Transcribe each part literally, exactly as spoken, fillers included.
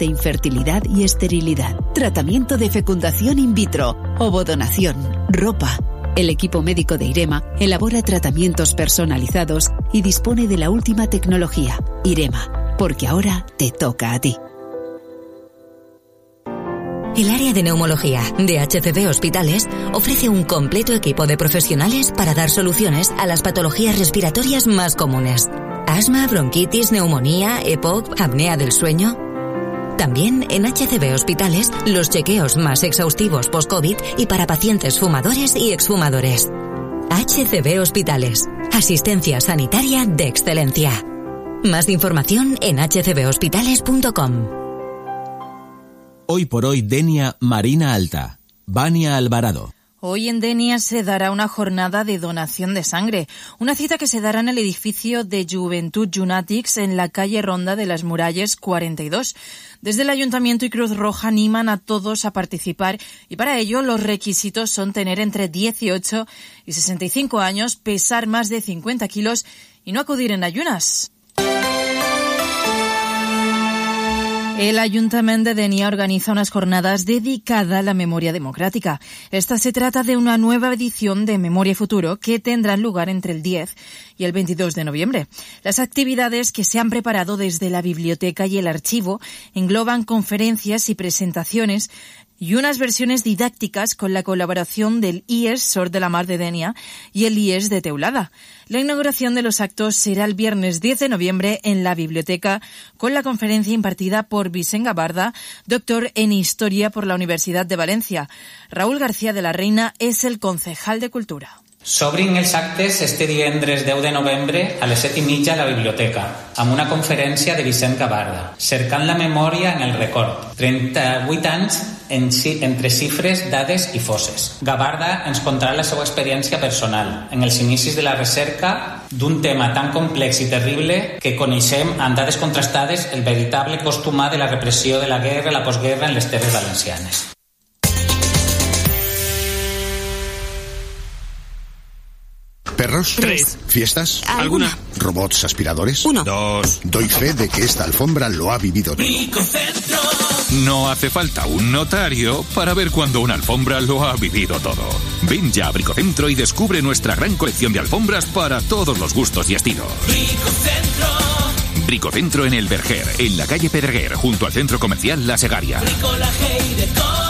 de infertilidad y esterilidad, tratamiento de fecundación in vitro, ovodonación, ropa. El equipo médico de IREMA elabora tratamientos personalizados y dispone de la última tecnología. IREMA, porque ahora te toca a ti. El área de neumología de H C B Hospitales ofrece un completo equipo de profesionales para dar soluciones a las patologías respiratorias más comunes. Asma, bronquitis, neumonía, E P O C, apnea del sueño. También en H C B Hospitales, los chequeos más exhaustivos post-COVID y para pacientes fumadores y exfumadores. H C B Hospitales, asistencia sanitaria de excelencia. Más información en h c b hospitales punto com. Hoy por hoy Denia Marina Alta. Vania Alvarado. Hoy en Denia se dará una jornada de donación de sangre, una cita que se dará en el edificio de Juventud Junàtics en la calle Ronda de las Muralles cuarenta y dos. Desde el Ayuntamiento y Cruz Roja animan a todos a participar y para ello los requisitos son tener entre dieciocho y sesenta y cinco años, pesar más de cincuenta kilos y no acudir en ayunas. El Ayuntamiento de Denia organiza unas jornadas dedicadas a la memoria democrática. Esta se trata de una nueva edición de Memoria y Futuro que tendrán lugar entre el diez y el veintidós de noviembre. Las actividades que se han preparado desde la biblioteca y el archivo engloban conferencias y presentaciones y unas versiones didácticas con la colaboración del I E S Sor de la Mar de Denia y el I E S de Teulada. La inauguración de los actos será el viernes diez de noviembre en la biblioteca con la conferencia impartida por Vicent Gabarda, doctor en Historia por la Universidad de Valencia. Raúl García de la Reina es el concejal de Cultura. S'obrin els actes este divendres deu de novembre a les set i mitja a la biblioteca, amb una conferència de Vicent Gabarda, cercant la memòria en el record. trenta-vuit anys en, entre xifres, dades i fosses. Gabarda ens contarà la seva experiència personal en els inicis de la recerca d'un tema tan complex i terrible que coneixem amb dades contrastades el veritable costumar de la repressió de la guerra i la postguerra en les terres valencianes. ¿Perros? Tres. ¿Fiestas? ¿Alguna? ¿Robots aspiradores? Uno. Dos. Doy fe de que esta alfombra lo ha vivido todo. Bricocentro. No hace falta un notario para ver cuando una alfombra lo ha vivido todo. Ven ya a Bricocentro y descubre nuestra gran colección de alfombras para todos los gustos y estilos. Bricocentro. Bricocentro en el Verger, en la calle Pedreguer, junto al centro comercial La Segaria. Bricolaje y decoración.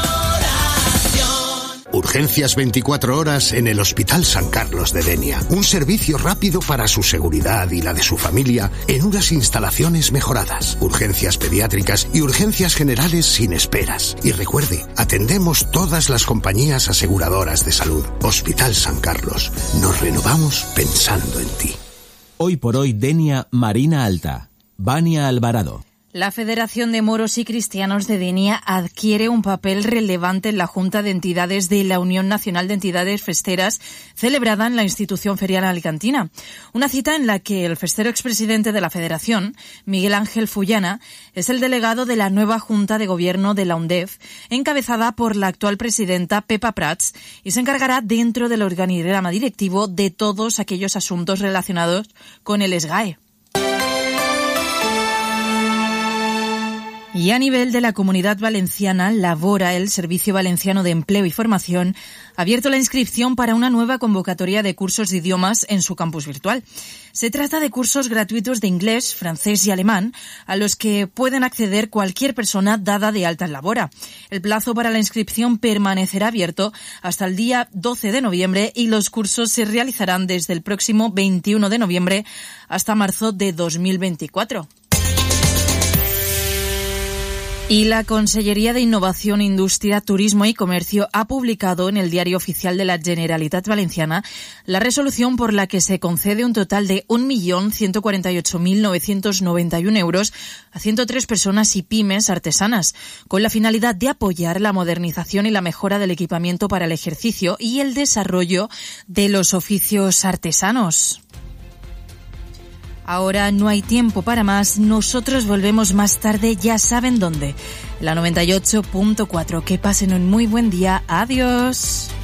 Urgencias veinticuatro horas en el Hospital San Carlos de Denia. Un servicio rápido para su seguridad y la de su familia en unas instalaciones mejoradas. Urgencias pediátricas y urgencias generales sin esperas. Y recuerde, atendemos todas las compañías aseguradoras de salud. Hospital San Carlos. Nos renovamos pensando en ti. Hoy por hoy Denia Marina Alta. Vania Alvarado. La Federación de Moros y Cristianos de Denia adquiere un papel relevante en la Junta de Entidades de la Unión Nacional de Entidades Festeras, celebrada en la institución ferial alicantina. Una cita en la que el festero expresidente de la Federación, Miguel Ángel Fullana, es el delegado de la nueva Junta de Gobierno de la UNDEF, encabezada por la actual presidenta Pepa Prats, y se encargará dentro del organigrama directivo de todos aquellos asuntos relacionados con el SGAE. Y a nivel de la Comunidad Valenciana, Labora, el Servicio Valenciano de Empleo y Formación, ha abierto la inscripción para una nueva convocatoria de cursos de idiomas en su campus virtual. Se trata de cursos gratuitos de inglés, francés y alemán, a los que pueden acceder cualquier persona dada de alta en Labora. El plazo para la inscripción permanecerá abierto hasta el día doce de noviembre y los cursos se realizarán desde el próximo veintiuno de noviembre hasta marzo de dos mil veinticuatro. Y la Consellería de Innovación, Industria, Turismo y Comercio ha publicado en el Diario Oficial de la Generalitat Valenciana la resolución por la que se concede un total de un millón ciento cuarenta y ocho mil novecientos noventa y uno euros a ciento tres personas y pymes artesanas, con la finalidad de apoyar la modernización y la mejora del equipamiento para el ejercicio y el desarrollo de los oficios artesanos. Ahora no hay tiempo para más, nosotros volvemos más tarde, ya saben dónde. La noventa y ocho punto cuatro. Que pasen un muy buen día. Adiós.